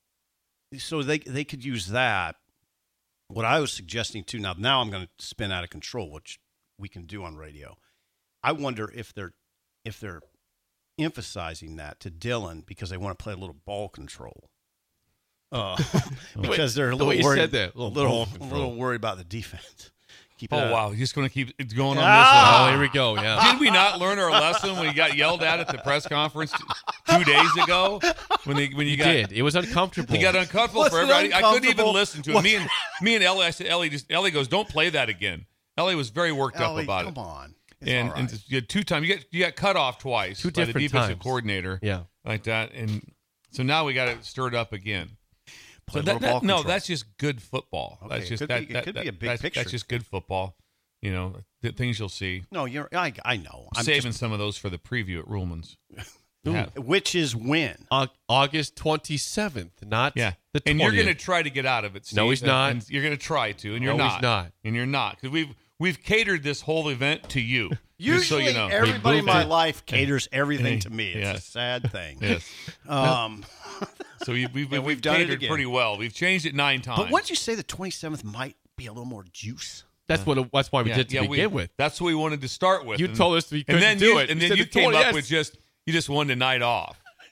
S10: so they they could use that. What I was suggesting too. Now, now I'm going to spin out of control, which we can do on radio. I wonder if they're if they're emphasizing that to Dylan because they want to play a little ball control. Uh, because they're a
S13: The
S10: little
S13: way you
S10: worried,
S13: said that, a
S10: a
S13: little
S10: little,
S13: ball
S10: a
S13: control.
S10: little worried about the defense. Keep it
S9: oh
S10: up.
S9: wow, he's just going to keep it going on
S10: Ah!
S9: this.
S13: Oh, here we go. Yeah.
S9: Did we not learn our lesson when he got yelled at at the press conference t- two days ago? When they when you,
S13: You
S9: got
S13: did. It was uncomfortable.
S9: he got uncomfortable
S10: Was
S9: for
S10: it
S9: everybody. I couldn't even
S10: uncomfortable?
S9: listen to it. Me and me and Ellie, I said, Ellie, just Ellie goes, don't play that again. Ellie was very worked
S10: Ellie,
S9: up about
S10: come
S9: it.
S10: on. It's
S9: And
S10: all
S9: and
S10: right.
S9: you had two times you got you got cut off twice
S13: Two
S9: by the
S13: different
S9: defensive
S13: times.
S9: coordinator.
S13: Yeah.
S9: Like that. And so now we got it stirred up again.
S10: Play
S9: So
S10: a
S9: that,
S10: little
S9: that-
S10: ball
S9: no,
S10: control.
S9: that's just good football.
S10: Okay,
S9: That's
S10: it
S9: just
S10: could
S9: that,
S10: be- it
S9: that-
S10: could be
S9: that-
S10: a big
S9: that's,
S10: picture.
S9: That's just good football. You know, the things you'll see.
S10: No, you're. I, I know. I'm
S9: Saving
S10: just,
S9: some of those for the preview at Ruhlman's.
S13: Ooh.
S9: Yeah.
S10: which is when.
S13: Au- August twenty-seventh, not
S9: Yeah.
S13: the
S9: And
S13: twentieth.
S9: you're going to try to get out of it, Steve.
S13: No, he's
S9: And-
S13: not.
S9: and you're going to try to, and you're
S13: No,
S9: not.
S13: he's not.
S9: And you're not. Because we've, we've catered this whole event to you. just so
S10: Usually,
S9: you know.
S10: everybody in
S9: We've
S10: my
S9: moved it.
S10: life caters everything
S9: Yeah.
S10: to me. It's
S9: Yeah.
S10: a sad thing.
S9: Yes.
S10: Um,
S9: So we, we've,
S10: And
S9: we've,
S10: we've done it
S9: catered
S10: again.
S9: pretty well. We've changed it nine times.
S10: but wouldn't you say the twenty-seventh might be a little more juice?
S13: That's what. That's why we
S9: Yeah,
S13: did to
S9: yeah,
S13: begin
S9: we,
S13: with.
S9: That's what we wanted to start with.
S13: You
S9: and,
S13: told us we
S9: and
S13: couldn't
S9: then
S13: do
S9: you,
S13: it.
S9: And
S13: You
S9: then
S13: said
S9: you
S13: the
S9: came
S13: twentieth,
S9: up
S13: yes.
S9: with just, you just wanted a night off.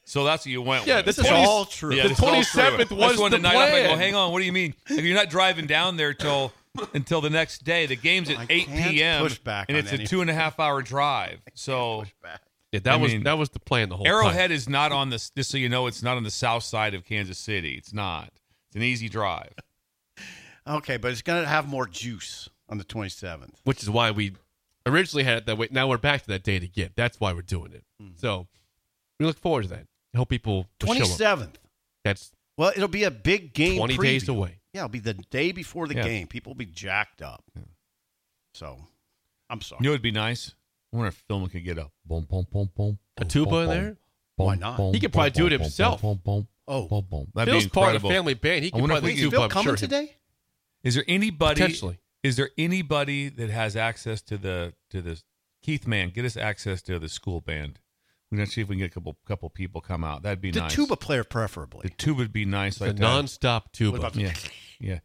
S9: So that's what you went
S13: Yeah,
S9: with.
S13: this
S10: is all true.
S9: Yeah,
S13: The
S9: this is all true.
S13: twenty-seventh was
S9: I just wanted
S13: the
S9: to night up and go,
S13: plan.
S9: hang on, what do you mean? Like, you're not driving down there till until the next day. The game's at
S10: I
S9: eight
S10: can't
S9: p.m.
S10: push back
S9: and
S10: on
S9: it's a
S10: any-
S9: two and a half hour drive. So
S13: Yeah, that
S9: I
S13: was
S9: mean,
S13: that was the plan the whole time.
S9: Arrowhead is not on the, just so you know, it's not on the south side of Kansas City. It's not. It's an easy drive.
S10: Okay, but it's going to have more juice on the twenty-seventh.
S13: Which is why we originally had it that way. Now we're back to that date again. That's why we're doing it. So we look forward to that. I hope people will show up.
S10: twenty-seventh.
S13: That's
S10: Well, it'll be a big game.
S13: twenty
S10: preview.
S13: days away.
S10: Yeah, it'll be the day before the
S9: Yeah.
S10: game. People will be jacked up. So, I'm sorry.
S9: You know what would be nice? I wonder if Philman could get a boom, boom, boom, boom.
S13: A tuba in there?
S10: Why not?
S13: He could probably do it himself.
S10: Oh.
S9: That'd
S13: Bill's
S9: be
S13: part of
S9: incredible.
S13: the family band. He
S9: I
S13: could
S9: wonder if
S13: probably
S9: we
S10: Is
S13: do
S10: Bill
S13: I'm
S10: coming
S13: sure
S10: today?
S9: Is there anybody?
S13: Potentially.
S9: Is there anybody that has access to the to the Keith Man? Get us access to the school band. We're gonna see if we can get a couple couple people come out. That'd be
S10: The
S9: nice.
S10: tuba player, preferably.
S9: The tuba would be nice.
S13: It's
S9: Like
S13: a
S9: that.
S13: non-stop tuba.
S10: What about
S9: Yeah, yeah.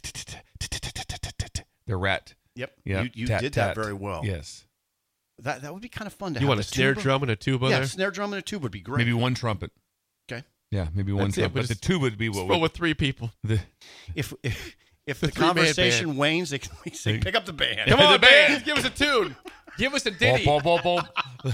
S9: The rat.
S10: Yep.
S9: Yeah.
S10: You, you
S9: Tat,
S10: did
S9: tat.
S10: that very well.
S9: Yes.
S10: That that would be kind of fun to
S13: You
S10: have.
S13: want a
S10: a
S13: snare
S10: tuba.
S13: drum and a tuba
S10: Yeah,
S13: there?
S10: snare drum and a tuba would be great.
S9: Maybe one trumpet.
S10: Okay.
S9: Yeah, maybe one
S13: That's it,
S9: trumpet.
S13: but
S9: But the
S13: it's-
S9: tuba would be what
S13: Let's roll
S9: would
S13: with three people.
S9: the
S10: If if, if
S13: The
S10: the,
S13: three-man
S10: conversation
S13: band.
S10: wanes, they can we say, pick up the band.
S13: Come on,
S9: The band.
S13: band. Give us a tune. Give us a ditty.
S9: boom, boom, boom, boom.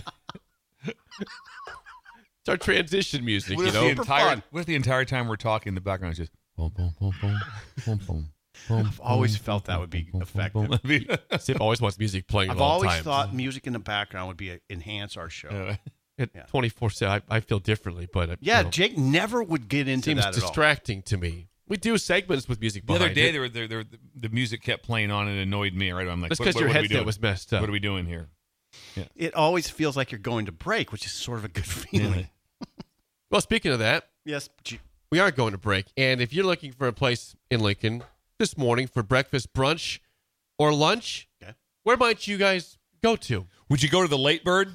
S13: It's our transition music,
S9: What
S13: you
S9: if,
S13: know?
S9: the entire, what if the entire time we're talking, in the background is just boom, boom, boom, boom, boom, boom.
S10: I've always felt that would be effective.
S13: Sip always wants music playing at
S10: I've
S13: all
S10: always
S13: times.
S10: thought music in the background would be a, enhance our show.
S13: At
S10: Yeah.
S13: twenty-four seven, I, I feel differently, but uh,
S10: Yeah,
S13: you know,
S10: Jake never would get into
S13: seems
S10: that at all.
S13: distracting to me. We do segments with music
S9: The
S13: behind
S9: other day,
S13: it.
S9: there, were- there, there, the music kept playing on and it annoyed me. Right, I'm like,
S13: That's
S9: what,
S13: 'cause
S9: what,
S13: your
S9: what are we
S13: headset
S9: doing?
S13: was messed up.
S9: What are we doing here?
S10: It always feels like you're going to break, which is sort of a good feeling.
S13: Well, speaking of that,
S10: Yes. G-
S13: we are going to break. And if you're looking for a place in Lincoln this morning for breakfast, brunch, or lunch,
S10: Okay.
S13: where might you guys go to?
S9: Would you go to the Late Bird?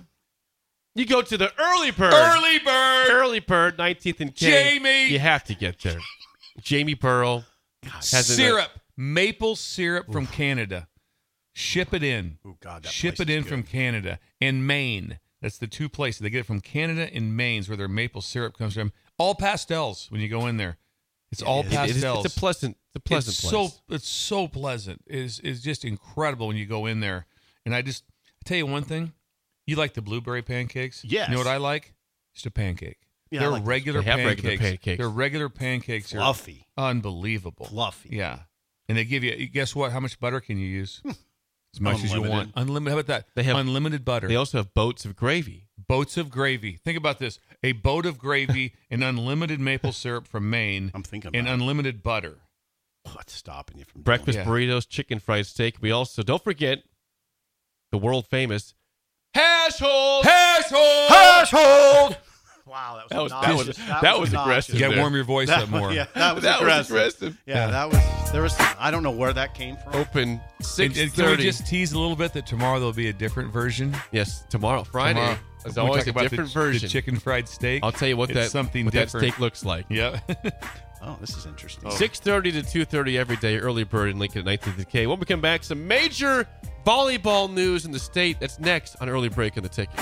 S13: You go to the Early Bird.
S9: Early Bird.
S13: Early Bird, nineteenth and K.
S9: Jamie.
S13: You have to get there. Jamie Pearl. has an-
S9: Syrup, maple syrup from Canada. Ship it in.
S10: Oh God, that
S9: Ship
S10: place
S9: it
S10: is
S9: in
S10: good.
S9: from Canada and Maine. That's the two places they get it from. Canada and Maine's where their maple syrup comes from. All pastels when you go in there. It's all
S13: It is-
S9: pastels.
S13: It's a pleasant, it's a pleasant
S9: it's
S13: place.
S9: so it's so pleasant. It's it's just incredible when you go in there. And I just I tell you one thing. You like the blueberry pancakes?
S10: Yes.
S9: You know what I like? Just a pancake.
S10: Yeah, I
S9: They're
S10: like those.
S9: regular
S13: They have
S9: pancakes.
S13: regular pancakes.
S9: Their regular pancakes are
S10: Fluffy.
S9: unbelievable.
S10: Fluffy.
S9: Yeah. And they give you, guess what? How much butter can you use? As much as you
S10: Unlimited.
S9: want. Unlimited. How about that?
S13: They have-
S9: unlimited butter.
S13: They also have boats of gravy.
S9: Boats of gravy. Think about this: a boat of gravy and unlimited maple syrup from Maine.
S10: I'm thinking
S9: and
S10: about it.
S9: unlimited butter.
S10: What's stopping you from doing
S13: Breakfast
S9: Yeah.
S13: burritos, chicken fried steak. We also, don't forget, the world famous hash hole.
S9: Hash hole.
S10: Hash hold. Wow, that
S13: That
S10: was
S13: was- that
S10: obnoxious.
S13: was- that was
S10: obnoxious.
S13: aggressive.
S9: You got to
S13: there.
S9: warm your voice
S10: That
S9: up more.
S10: was- Yeah, that was
S13: That was
S10: aggressive.
S13: aggressive.
S10: Yeah,
S9: Yeah.
S10: that was. There was. I don't know where that came from.
S13: Open
S9: And,
S13: six
S9: and can we
S13: thirty.
S9: just tease a little bit that tomorrow there'll be a different version?
S13: Yes, tomorrow, Friday.
S9: Tomorrow.
S13: There's
S9: When we
S13: always
S9: talk
S13: a
S9: about
S13: different
S9: the,
S13: version.
S9: The chicken fried steak.
S13: I'll tell you what
S9: It's
S13: that
S9: something
S13: what
S9: different.
S13: that steak looks like.
S9: Yeah.
S10: Oh, this is interesting.
S13: Six thirty to two thirty every day. Early bird in Lincoln at nineteenth and K. When we come back, some major volleyball news in the state. That's next on Early Break in the Ticket.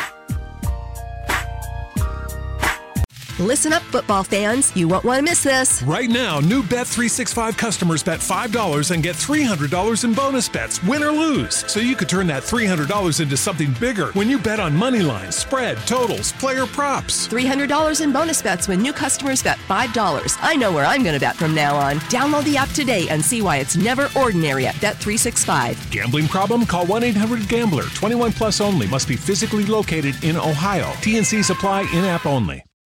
S3: Listen up, football fans. You won't want to miss this.
S11: Right now, new Bet three sixty-five customers bet five dollars and get three hundred dollars in bonus bets, win or lose. So you could turn that three hundred dollars into something bigger when you bet on money lines, spread, totals, player props.
S3: three hundred dollars in bonus bets when new customers bet five dollars. I know where I'm going to bet from now on. Download the app today and see why it's never ordinary at Bet three sixty-five.
S11: Gambling problem? Call one eight hundred gambler. twenty-one plus only. Must be physically located in Ohio. T N Cs apply in-app only.